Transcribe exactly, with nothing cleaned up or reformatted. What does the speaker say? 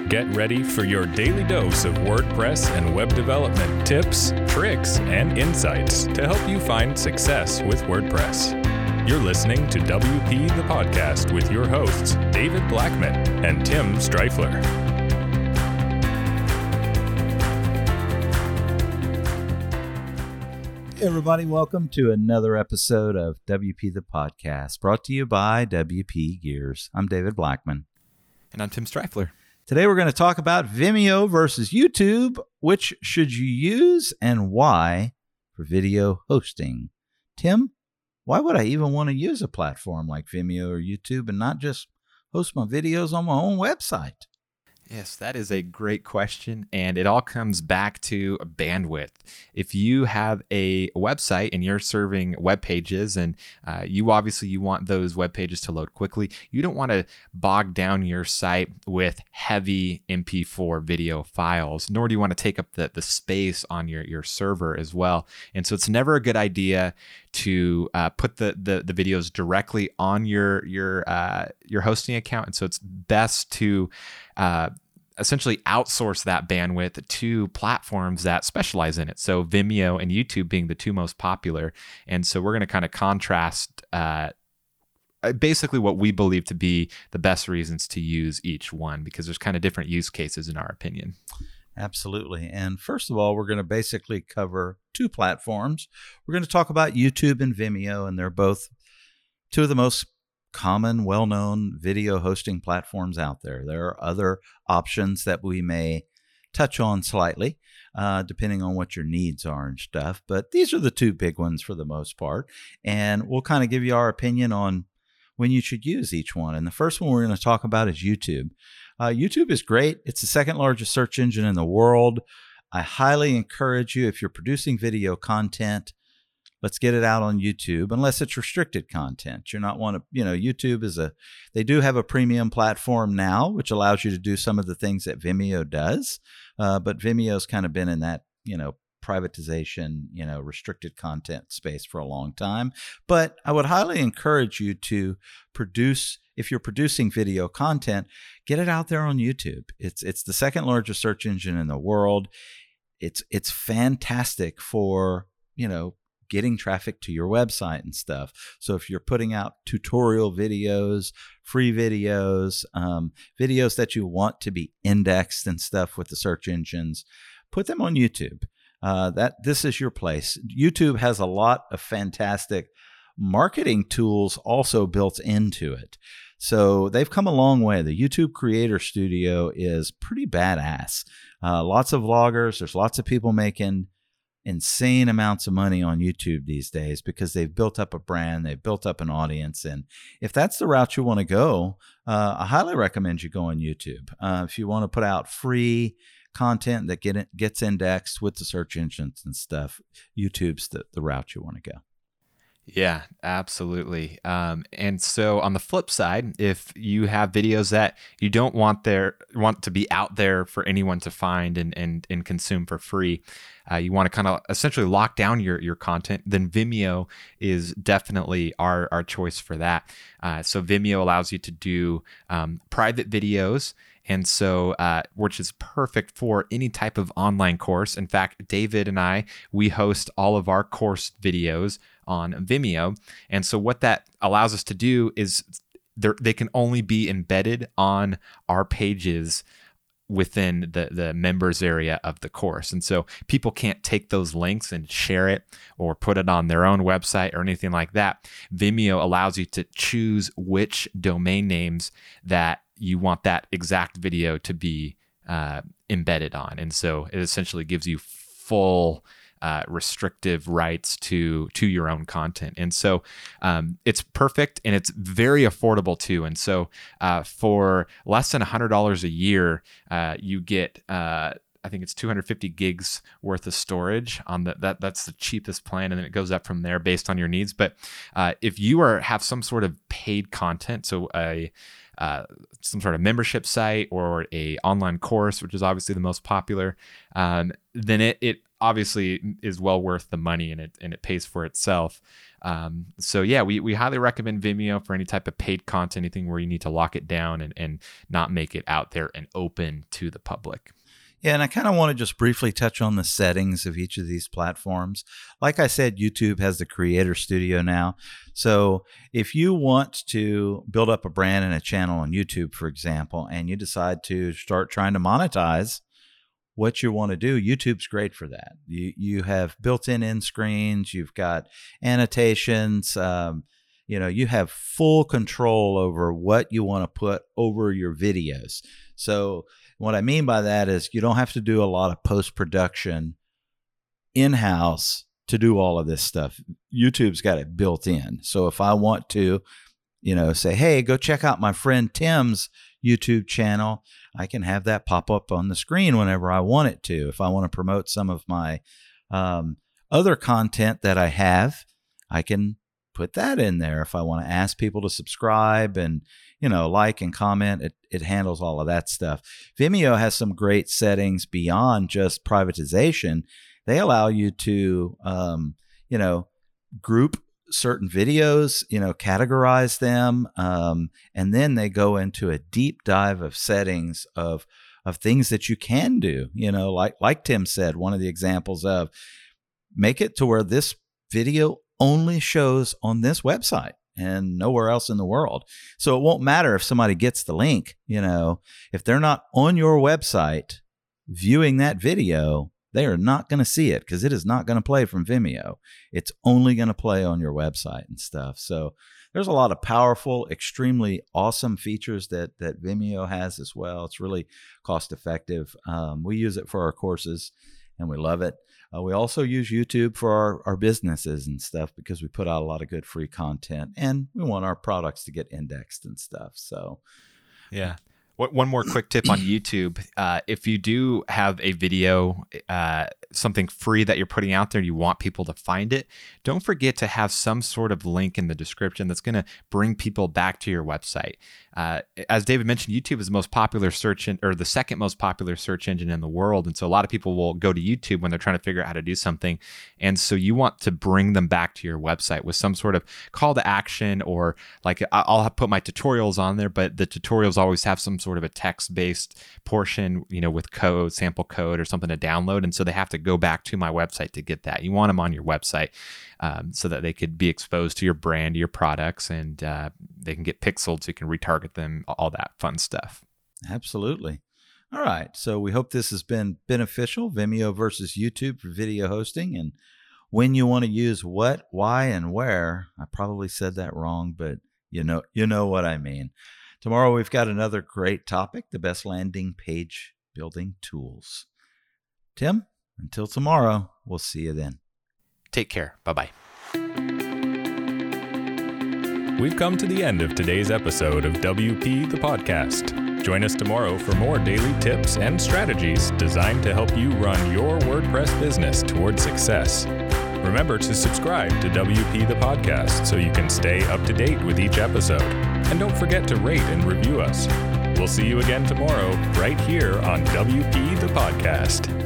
Get ready for your daily dose of WordPress and web development tips, tricks, and insights to help you find success with WordPress. You're listening to W P the Podcast with your hosts, David Blackman and Tim Streifler. Hey everybody, welcome to another episode of W P the Podcast, brought to you by W P Gears. I'm David Blackman. And I'm Tim Streifler. Today we're going to talk about Vimeo versus YouTube. Which should you use and why for video hosting? Tim, why would I even want to use a platform like Vimeo or YouTube and not just host my videos on my own website? Yes, that is a great question, and it all comes back to bandwidth. If you have a website and you're serving web pages, and uh, you obviously you want those web pages to load quickly, you don't want to bog down your site with heavy M P four video files, nor do you want to take up the, the space on your, your server as well. And so it's never a good idea to uh, put the, the the videos directly on your your uh, your hosting account, and so it's best to uh, essentially outsource that bandwidth to platforms that specialize in it. So Vimeo and YouTube being the two most popular, and so we're going to kind of contrast uh, basically what we believe to be the best reasons to use each one, because there's kind of different use cases in our opinion. Absolutely. And first of all, we're going to basically cover two platforms. We're going to talk about YouTube and Vimeo, and they're both two of the most common, well-known video hosting platforms out there. There are other options that we may touch on slightly, uh, depending on what your needs are and stuff. But these are the two big ones for the most part. And we'll kind of give you our opinion on when you should use each one. And the first one we're going to talk about is YouTube. Uh, YouTube is great. It's the second largest search engine in the world. I highly encourage you, if you're producing video content, let's get it out on YouTube, unless it's restricted content. You're not want to, you know, YouTube is a, they do have a premium platform now, which allows you to do some of the things that Vimeo does. Uh, but Vimeo's kind of been in that, you know, privatization, you know, restricted content space for a long time. But I would highly encourage you to produce, if you're producing video content, get it out there on YouTube. It's it's the second largest search engine in the world. It's it's fantastic for, you know, getting traffic to your website and stuff. So if you're putting out tutorial videos, free videos, um, videos that you want to be indexed and stuff with the search engines, put them on YouTube. Uh, that this is your place. YouTube has a lot of fantastic marketing tools also built into it. So they've come a long way. The YouTube Creator Studio is pretty badass. Uh, lots of vloggers. There's lots of people making insane amounts of money on YouTube these days because they've built up a brand, they've built up an audience. And if that's the route you want to go, uh, I highly recommend you go on YouTube. Uh, if you want to put out free content that get it, gets indexed with the search engines and stuff, YouTube's the, the route you want to go. Yeah, absolutely. Um, and so on the flip side, if you have videos that you don't want there want to be out there for anyone to find and and, and consume for free, uh, you want to kind of essentially lock down your your content, then Vimeo is definitely our our choice for that. Uh, so Vimeo allows you to do um, private videos. And so, uh, which is perfect for any type of online course. In fact, David and I, we host all of our course videos on Vimeo. And so what that allows us to do is they can only be embedded on our pages within the, the members area of the course. And so people can't take those links and share it or put it on their own website or anything like that. Vimeo allows you to choose which domain names that you want that exact video to be uh, embedded on. And so it essentially gives you full uh, restrictive rights to to your own content. And so um, it's perfect, and it's very affordable too. And so uh, for less than one hundred dollars a year, uh, you get uh, I think it's two hundred fifty gigs worth of storage on the, that. That's the cheapest plan, and then it goes up from there based on your needs. But uh, if you are have some sort of paid content, so a uh, some sort of membership site or a online course, which is obviously the most popular, um, then it it obviously is well worth the money, and it and it pays for itself. Um, so yeah, we we highly recommend Vimeo for any type of paid content, anything where you need to lock it down and, and not make it out there and open to the public. Yeah, and I kind of want to just briefly touch on the settings of each of these platforms. Like I said, YouTube has the Creator Studio now. So if you want to build up a brand and a channel on YouTube, for example, and you decide to start trying to monetize what you want to do, YouTube's great for that. You you have built-in end screens, you've got annotations, um, you know, you have full control over what you want to put over your videos. So what I mean by that is you don't have to do a lot of post-production in-house to do all of this stuff. YouTube's got it built in. So if I want to, you know, say, hey, go check out my friend Tim's YouTube channel, I can have that pop up on the screen whenever I want it to. If I want to promote some of my um, other content that I have, I can put that in there. If I want to ask people to subscribe and, you know, like and comment, it, it handles all of that stuff. Vimeo has some great settings beyond just privatization. They allow you to, um, you know, group certain videos, you know, categorize them, um, and then they go into a deep dive of settings of of things that you can do. You know, like like Tim said, one of the examples of make it to where this video only shows on this website and nowhere else in the world. So it won't matter if somebody gets the link, you know, if they're not on your website viewing that video, they are not going to see it because it is not going to play from Vimeo. It's only going to play on your website and stuff. So there's a lot of powerful, extremely awesome features that that Vimeo has as well. It's really cost effective. Um, we use it for our courses and we love it. Uh, we also use YouTube for our, our businesses and stuff because we put out a lot of good free content and we want our products to get indexed and stuff. So, yeah. One more quick tip on YouTube. Uh, if you do have a video, uh, something free that you're putting out there, and you want people to find it, don't forget to have some sort of link in the description that's going to bring people back to your website. Uh, as David mentioned, YouTube is the most popular search in, or the second most popular search engine in the world. And so a lot of people will go to YouTube when they're trying to figure out how to do something. And so you want to bring them back to your website with some sort of call to action, or like I'll put my tutorials on there, but the tutorials always have some sort of a text-based portion, you know, with code, sample code or something to download. And so they have to go back to my website to get that. You want them on your website um, so that they could be exposed to your brand, your products, and uh, they can get pixeled so you can retarget them, all that fun stuff. Absolutely. All right. So we hope this has been beneficial. Vimeo versus YouTube for video hosting, and when you want to use what, why, and where. I probably said that wrong, but you know, you know what I mean. Tomorrow we've got another great topic, the best landing page building tools. Tim, until tomorrow, we'll see you then. Take care. Bye-bye. We've come to the end of today's episode of W P the Podcast. Join us tomorrow for more daily tips and strategies designed to help you run your WordPress business toward success. Remember to subscribe to W P the Podcast so you can stay up to date with each episode. And don't forget to rate and review us. We'll see you again tomorrow right here on W P the Podcast.